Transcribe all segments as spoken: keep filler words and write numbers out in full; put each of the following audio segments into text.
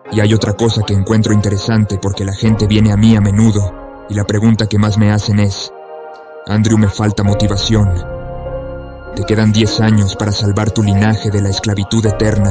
Y hay otra cosa que encuentro interesante porque la gente viene a mí a menudo y la pregunta que más me hacen es: Andrew, me falta motivación. Te quedan diez años para salvar tu linaje de la esclavitud eterna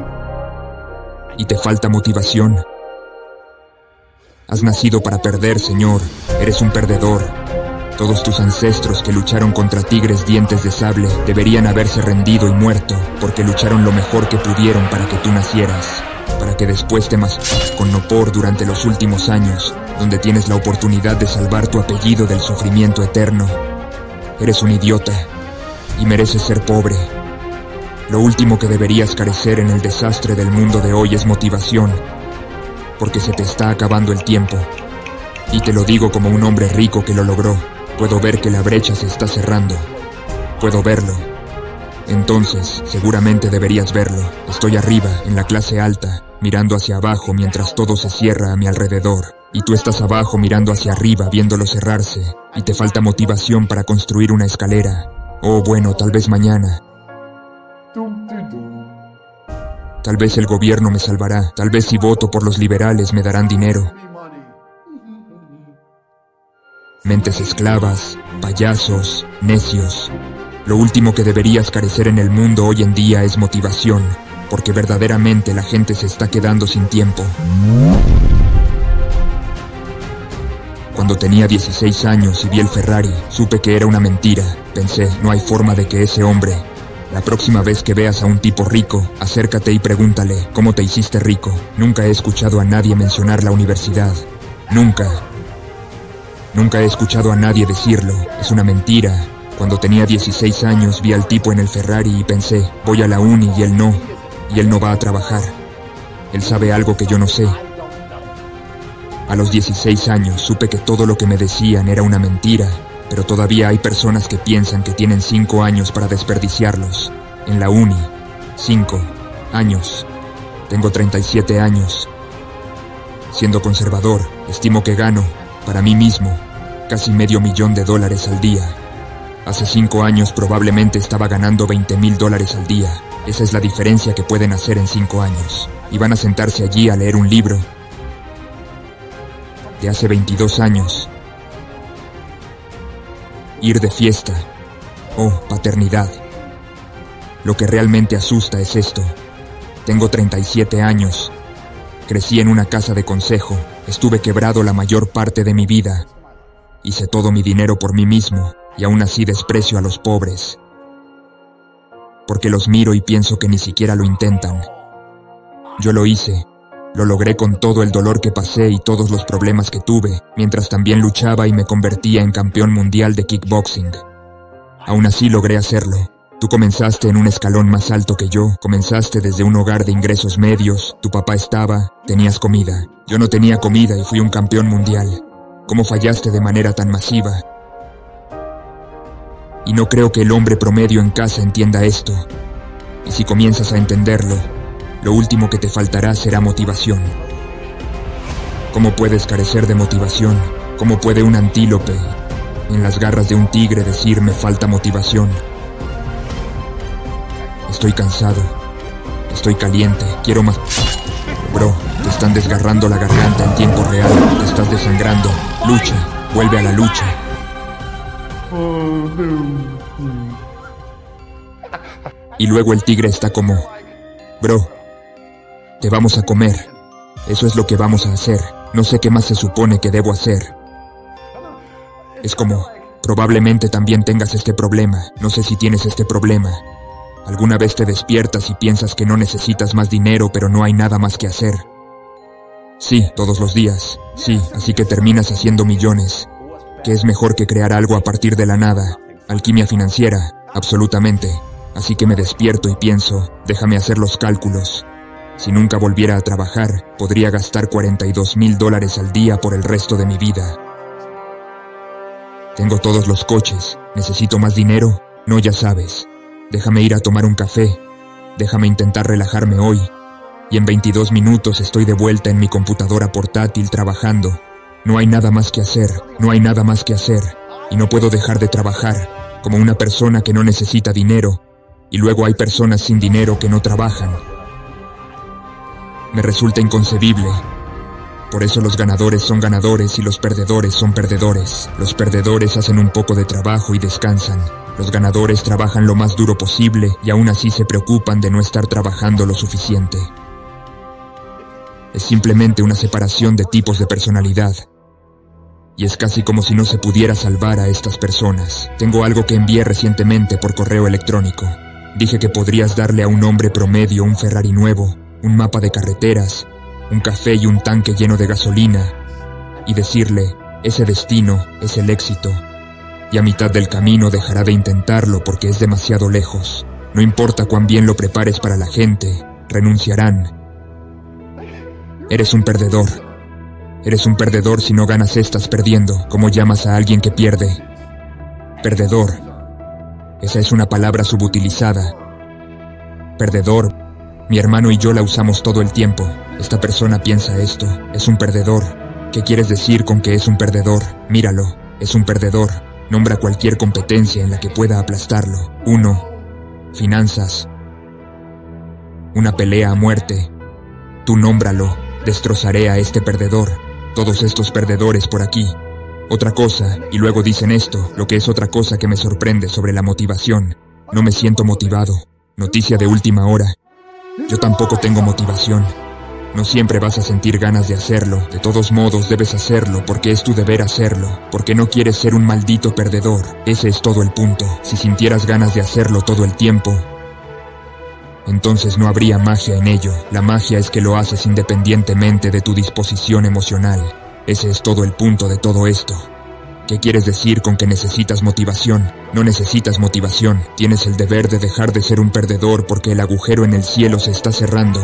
y te falta motivación. Has nacido para perder, señor. Eres un perdedor. Todos tus ancestros que lucharon contra tigres dientes de sable deberían haberse rendido y muerto porque lucharon lo mejor que pudieron para que tú nacieras, para que después te mas con Nopor durante los últimos años, donde tienes la oportunidad de salvar tu apellido del sufrimiento eterno. Eres un idiota y mereces ser pobre. Lo último que deberías carecer en el desastre del mundo de hoy es motivación, porque se te está acabando el tiempo. Y te lo digo como un hombre rico que lo logró. Puedo ver que la brecha se está cerrando. Puedo verlo. Entonces, seguramente deberías verlo. Estoy arriba, en la clase alta, mirando hacia abajo mientras todo se cierra a mi alrededor. Y tú estás abajo mirando hacia arriba, viéndolo cerrarse. Y te falta motivación para construir una escalera. Oh, bueno, tal vez mañana. Tal vez el gobierno me salvará. Tal vez si voto por los liberales me darán dinero. Mentes esclavas, payasos, necios. Lo último que deberías carecer en el mundo hoy en día es motivación, porque verdaderamente la gente se está quedando sin tiempo. Cuando tenía dieciséis años y vi el Ferrari, supe que era una mentira. Pensé, no hay forma de que ese hombre... La próxima vez que veas a un tipo rico, acércate y pregúntale, ¿cómo te hiciste rico? Nunca he escuchado a nadie mencionar la universidad. Nunca. Nunca he escuchado a nadie decirlo. Es una mentira. Cuando tenía dieciséis años vi al tipo en el Ferrari y pensé, voy a la uni y él no. Y él no va a trabajar. Él sabe algo que yo no sé. A los dieciséis años supe que todo lo que me decían era una mentira, pero todavía hay personas que piensan que tienen cinco años para desperdiciarlos. En la uni. Cinco años. Tengo treinta y siete años. Siendo conservador, estimo que gano, para mí mismo, casi medio millón de dólares al día. Hace cinco años probablemente estaba ganando veinte mil dólares al día. Esa es la diferencia que pueden hacer en cinco años. Y van a sentarse allí a leer un libro de hace veintidós años. Ir de fiesta. Oh, paternidad. Lo que realmente asusta es esto. Tengo treinta y siete años. Crecí en una casa de consejo. Estuve quebrado la mayor parte de mi vida. Hice todo mi dinero por mí mismo, y aún así desprecio a los pobres. Porque los miro y pienso que ni siquiera lo intentan. Yo lo hice. Lo logré con todo el dolor que pasé y todos los problemas que tuve, mientras también luchaba y me convertía en campeón mundial de kickboxing. Aún así logré hacerlo. Tú comenzaste en un escalón más alto que yo, comenzaste desde un hogar de ingresos medios, tu papá estaba, tenías comida. Yo no tenía comida y fui un campeón mundial. ¿Cómo fallaste de manera tan masiva? Y no creo que el hombre promedio en casa entienda esto. Y si comienzas a entenderlo, lo último que te faltará será motivación. ¿Cómo puedes carecer de motivación? ¿Cómo puede un antílope en las garras de un tigre decir me falta motivación? Estoy cansado. Estoy caliente. Quiero más... Bro, te están desgarrando la garganta en tiempo real. Te estás desangrando. Lucha. Vuelve a la lucha. Y luego el tigre está como... Bro, te vamos a comer. Eso es lo que vamos a hacer. No sé qué más se supone que debo hacer. Es como... Probablemente también tengas este problema. No sé si tienes este problema. Alguna vez te despiertas y piensas que no necesitas más dinero, pero no hay nada más que hacer. Sí, todos los días. Sí, así que terminas haciendo millones. ¿Qué es mejor que crear algo a partir de la nada? Alquimia financiera, absolutamente. Así que me despierto y pienso, déjame hacer los cálculos. Si nunca volviera a trabajar, podría gastar cuarenta y dos mil dólares al día por el resto de mi vida. Tengo todos los coches. ¿Necesito más dinero? No, ya sabes. Déjame ir a tomar un café. Déjame intentar relajarme hoy. Y en veintidós minutos estoy de vuelta en mi computadora portátil trabajando. No hay nada más que hacer. No hay nada más que hacer. Y no puedo dejar de trabajar, como una persona que no necesita dinero. Y luego hay personas sin dinero que no trabajan. Me resulta inconcebible. Por eso los ganadores son ganadores y los perdedores son perdedores. Los perdedores hacen un poco de trabajo y descansan. Los ganadores trabajan lo más duro posible y aún así se preocupan de no estar trabajando lo suficiente. Es simplemente una separación de tipos de personalidad. Y es casi como si no se pudiera salvar a estas personas. Tengo algo que envié recientemente por correo electrónico. Dije que podrías darle a un hombre promedio un Ferrari nuevo, un mapa de carreteras, un café y un tanque lleno de gasolina, y decirle, ese destino es el éxito. Y a mitad del camino dejará de intentarlo porque es demasiado lejos. No importa cuán bien lo prepares para la gente, renunciarán. Eres un perdedor. Eres un perdedor si no ganas estás perdiendo. ¿Cómo llamas a alguien que pierde? Perdedor. Esa es una palabra subutilizada. Perdedor. Mi hermano y yo la usamos todo el tiempo. Esta persona piensa esto. Es un perdedor. ¿Qué quieres decir con que es un perdedor? Míralo. Es un perdedor. Nombra cualquier competencia en la que pueda aplastarlo. Uno. Finanzas. Una pelea a muerte. Tú nómbralo. Destrozaré a este perdedor. Todos estos perdedores por aquí. Otra cosa, y luego dicen esto, lo que es otra cosa que me sorprende sobre la motivación. No me siento motivado. Noticia de última hora. Yo tampoco tengo motivación. No siempre vas a sentir ganas de hacerlo. De todos modos debes hacerlo porque es tu deber hacerlo. Porque no quieres ser un maldito perdedor. Ese es todo el punto. Si sintieras ganas de hacerlo todo el tiempo, entonces no habría magia en ello. La magia es que lo haces independientemente de tu disposición emocional. Ese es todo el punto de todo esto. ¿Qué quieres decir con que necesitas motivación? No necesitas motivación. Tienes el deber de dejar de ser un perdedor porque el agujero en el cielo se está cerrando.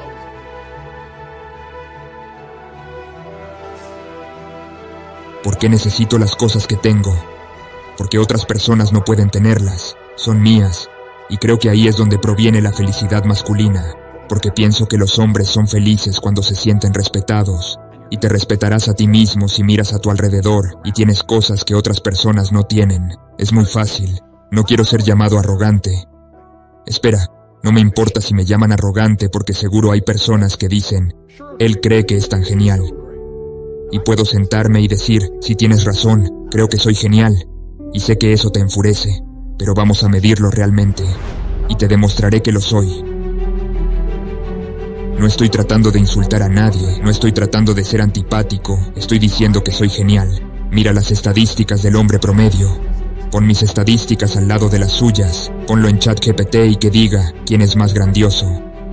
¿Por qué necesito las cosas que tengo? Porque otras personas no pueden tenerlas. Son mías. Y creo que ahí es donde proviene la felicidad masculina. Porque pienso que los hombres son felices cuando se sienten respetados. Y te respetarás a ti mismo si miras a tu alrededor y tienes cosas que otras personas no tienen. Es muy fácil. No quiero ser llamado arrogante. Espera, no me importa si me llaman arrogante porque seguro hay personas que dicen, él cree que es tan genial. Y puedo sentarme y decir, si tienes razón, creo que soy genial. Y sé que eso te enfurece, pero vamos a medirlo realmente. Y te demostraré que lo soy. No estoy tratando de insultar a nadie, no estoy tratando de ser antipático, estoy diciendo que soy genial. Mira las estadísticas del hombre promedio. Pon mis estadísticas al lado de las suyas, ponlo en ChatGPT y que diga quién es más grandioso.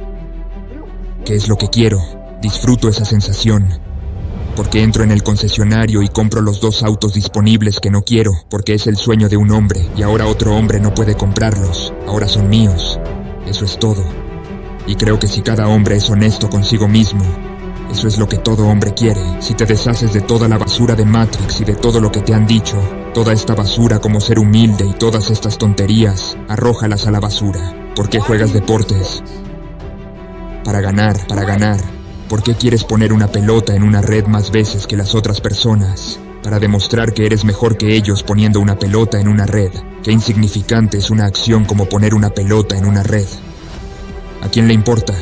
¿Qué es lo que quiero? Disfruto esa sensación. Porque entro en el concesionario y compro los dos autos disponibles que no quiero, porque es el sueño de un hombre, y ahora otro hombre no puede comprarlos, ahora son míos. Eso es todo. Y creo que si cada hombre es honesto consigo mismo, eso es lo que todo hombre quiere. Si te deshaces de toda la basura de Matrix y de todo lo que te han dicho, toda esta basura como ser humilde y todas estas tonterías, arrójalas a la basura. ¿Por qué juegas deportes? Para ganar, para ganar. ¿Por qué quieres poner una pelota en una red más veces que las otras personas? Para demostrar que eres mejor que ellos poniendo una pelota en una red. Qué insignificante es una acción como poner una pelota en una red. ¿A quién le importa?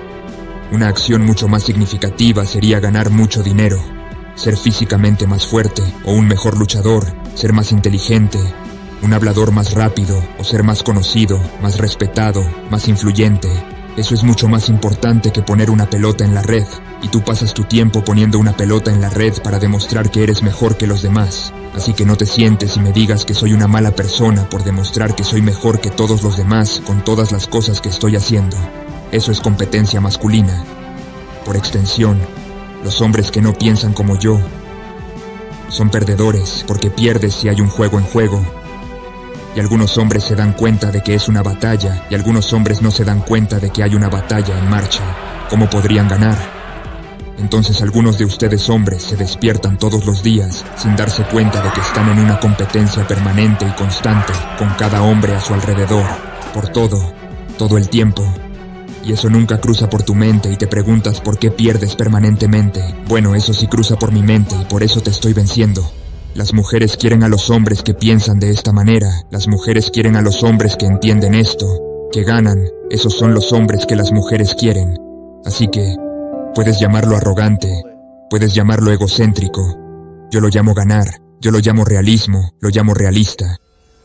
Una acción mucho más significativa sería ganar mucho dinero, ser físicamente más fuerte o un mejor luchador, ser más inteligente, un hablador más rápido o ser más conocido, más respetado, más influyente. Eso es mucho más importante que poner una pelota en la red, y tú pasas tu tiempo poniendo una pelota en la red para demostrar que eres mejor que los demás. Así que no te sientes y me digas que soy una mala persona por demostrar que soy mejor que todos los demás con todas las cosas que estoy haciendo. Eso es competencia masculina. Por extensión, los hombres que no piensan como yo son perdedores porque pierdes si hay un juego en juego. Y algunos hombres se dan cuenta de que es una batalla y algunos hombres no se dan cuenta de que hay una batalla en marcha. ¿Cómo podrían ganar? Entonces algunos de ustedes hombres se despiertan todos los días sin darse cuenta de que están en una competencia permanente y constante con cada hombre a su alrededor, por todo, todo el tiempo. Y eso nunca cruza por tu mente y te preguntas por qué pierdes permanentemente. Bueno, eso sí cruza por mi mente y por eso te estoy venciendo. Las mujeres quieren a los hombres que piensan de esta manera. Las mujeres quieren a los hombres que entienden esto, que ganan. Esos son los hombres que las mujeres quieren. Así que, Puedes llamarlo arrogante, puedes llamarlo egocéntrico. Yo lo llamo ganar, yo lo llamo realismo, lo llamo realista.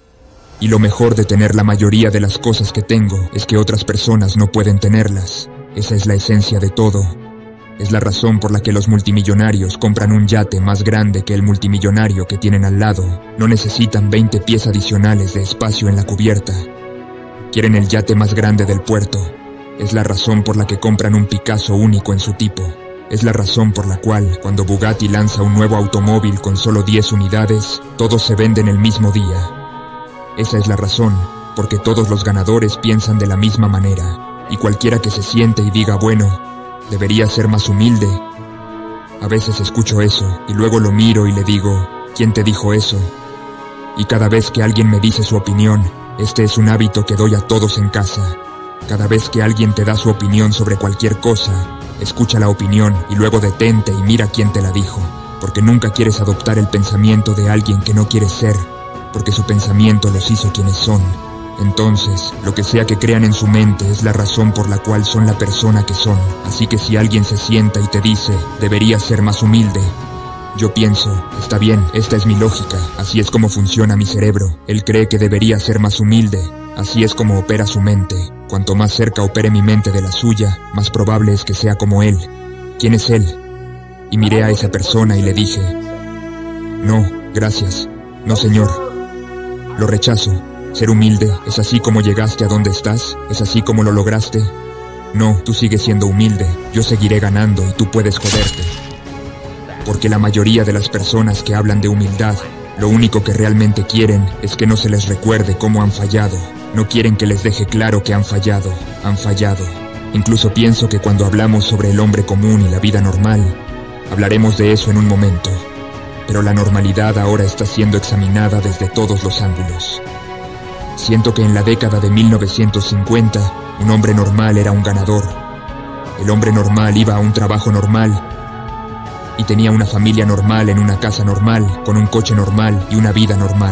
Y lo mejor de tener la mayoría de las cosas que tengo es que otras personas no pueden tenerlas. Esa es la esencia de todo. Es la razón por la que los multimillonarios compran un yate más grande que el multimillonario que tienen al lado. No necesitan veinte pies adicionales de espacio en la cubierta. Quieren el yate más grande del puerto. Es la razón por la que compran un Picasso único en su tipo. Es la razón por la cual, cuando Bugatti lanza un nuevo automóvil con solo diez unidades, todos se venden el mismo día. Esa es la razón, porque todos los ganadores piensan de la misma manera, y cualquiera que se siente y diga, bueno, debería ser más humilde. A veces escucho eso, y luego lo miro y le digo, ¿quién te dijo eso? Y cada vez que alguien me dice su opinión, este es un hábito que doy a todos en casa. Cada vez que alguien te da su opinión sobre cualquier cosa, escucha la opinión y luego detente y mira quién te la dijo, porque nunca quieres adoptar el pensamiento de alguien que no quieres ser, porque su pensamiento los hizo quienes son. Entonces, lo que sea que crean en su mente es la razón por la cual son la persona que son. Así que si alguien se sienta y te dice, deberías ser más humilde, yo pienso, está bien, esta es mi lógica, así es como funciona mi cerebro. Él cree que debería ser más humilde, así es como opera su mente. Cuanto más cerca opere mi mente de la suya, más probable es que sea como él. ¿Quién es él? Y miré a esa persona y le dije, no, gracias, no señor. Lo rechazo. Ser humilde, ¿es así como llegaste a donde estás? ¿Es así como lo lograste? No, tú sigues siendo humilde, yo seguiré ganando y tú puedes joderte. Porque la mayoría de las personas que hablan de humildad, lo único que realmente quieren es que no se les recuerde cómo han fallado. No quieren que les deje claro que han fallado, han fallado. Incluso pienso que cuando hablamos sobre el hombre común y la vida normal, hablaremos de eso en un momento. Pero la normalidad ahora está siendo examinada desde todos los ángulos. Siento que en la década de mil novecientos cincuenta, un hombre normal era un ganador. El hombre normal iba a un trabajo normal y tenía una familia normal en una casa normal, con un coche normal y una vida normal.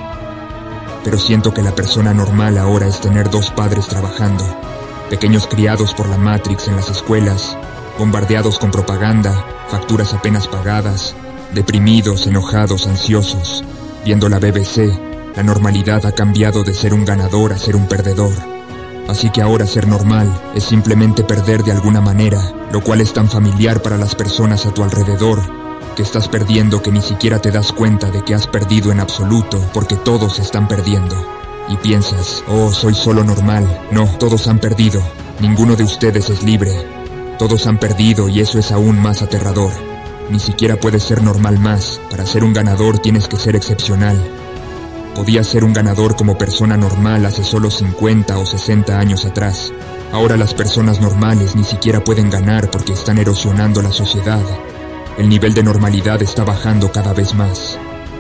Pero siento que la persona normal ahora es tener dos padres trabajando, pequeños criados por la Matrix en las escuelas, bombardeados con propaganda, facturas apenas pagadas, deprimidos, enojados, ansiosos, viendo la B B C. La normalidad ha cambiado de ser un ganador a ser un perdedor. Así que ahora ser normal es simplemente perder de alguna manera, lo cual es tan familiar para las personas a tu alrededor, que estás perdiendo que ni siquiera te das cuenta de que has perdido en absoluto, porque todos están perdiendo. Y piensas, oh, soy solo normal. No, todos han perdido. Ninguno de ustedes es libre. Todos han perdido y eso es aún más aterrador. Ni siquiera puedes ser normal más. Para ser un ganador tienes que ser excepcional. Podías ser un ganador como persona normal hace solo cincuenta o sesenta años atrás. Ahora las personas normales ni siquiera pueden ganar porque están erosionando la sociedad. El nivel de normalidad está bajando cada vez más.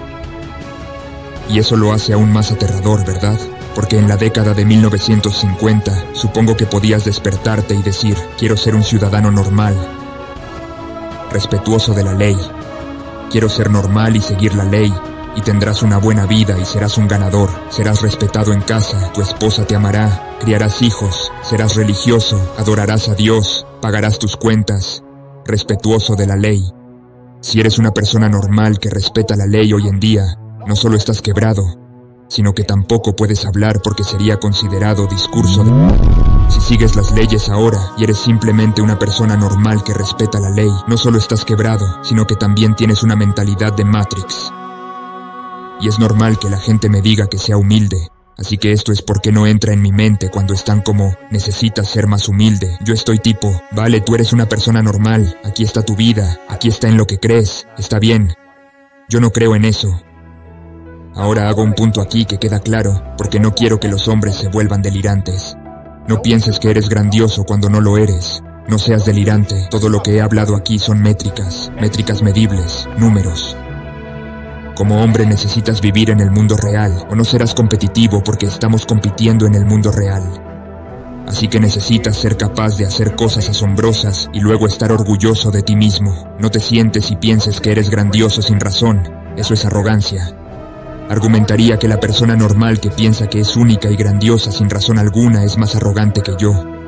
Y eso lo hace aún más aterrador, ¿verdad? Porque en la década de mil novecientos cincuenta, supongo que podías despertarte y decir, quiero ser un ciudadano normal, respetuoso de la ley. Quiero ser normal y seguir la ley. Y tendrás una buena vida y serás un ganador. Serás respetado en casa, tu esposa te amará, criarás hijos, serás religioso, adorarás a Dios, pagarás tus cuentas, respetuoso de la ley. Si eres una persona normal que respeta la ley hoy en día, no solo estás quebrado, sino que tampoco puedes hablar porque sería considerado discurso de... Si sigues las leyes ahora y eres simplemente una persona normal que respeta la ley, no solo estás quebrado, sino que también tienes una mentalidad de Matrix. Y es normal que la gente me diga que sea humilde, así que esto es porque no entra en mi mente cuando están como, necesitas ser más humilde. Yo estoy tipo, vale, tú eres una persona normal, aquí está tu vida, aquí está en lo que crees, está bien. Yo no creo en eso. Ahora hago un punto aquí que queda claro, porque no quiero que los hombres se vuelvan delirantes. No pienses que eres grandioso cuando no lo eres. No seas delirante, todo lo que he hablado aquí son métricas, métricas medibles, números. Como hombre necesitas vivir en el mundo real, o no serás competitivo porque estamos compitiendo en el mundo real. Así que necesitas ser capaz de hacer cosas asombrosas y luego estar orgulloso de ti mismo. No te sientes y pienses que eres grandioso sin razón, eso es arrogancia. Argumentaría que la persona normal que piensa que es única y grandiosa sin razón alguna es más arrogante que yo.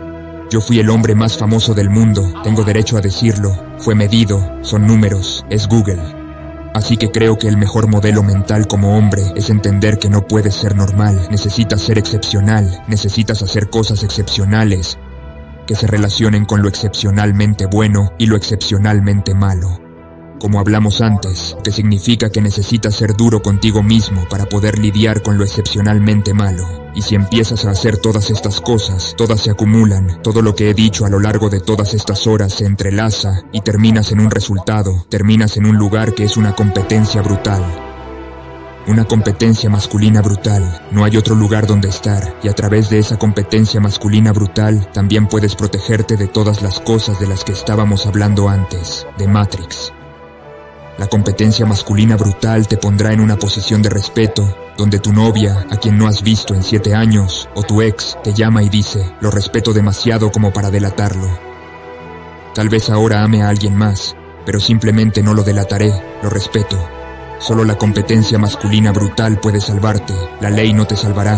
Yo fui el hombre más famoso del mundo, tengo derecho a decirlo, fue medido, son números, es Google. Así que creo que el mejor modelo mental como hombre es entender que no puedes ser normal, necesitas ser excepcional, necesitas hacer cosas excepcionales que se relacionen con lo excepcionalmente bueno y lo excepcionalmente malo. Como hablamos antes, que significa que necesitas ser duro contigo mismo para poder lidiar con lo excepcionalmente malo. Y si empiezas a hacer todas estas cosas, todas se acumulan, todo lo que he dicho a lo largo de todas estas horas se entrelaza y terminas en un resultado, terminas en un lugar que es una competencia brutal. Una competencia masculina brutal, no hay otro lugar donde estar, y a través de esa competencia masculina brutal también puedes protegerte de todas las cosas de las que estábamos hablando antes, de Matrix. La competencia masculina brutal te pondrá en una posición de respeto, donde tu novia, a quien no has visto en siete años, o tu ex, te llama y dice, lo respeto demasiado como para delatarlo. Tal vez ahora ame a alguien más, pero simplemente no lo delataré, lo respeto. Solo la competencia masculina brutal puede salvarte, la ley no te salvará.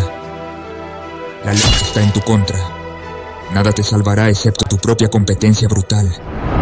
La ley está en tu contra. Nada te salvará excepto tu propia competencia brutal.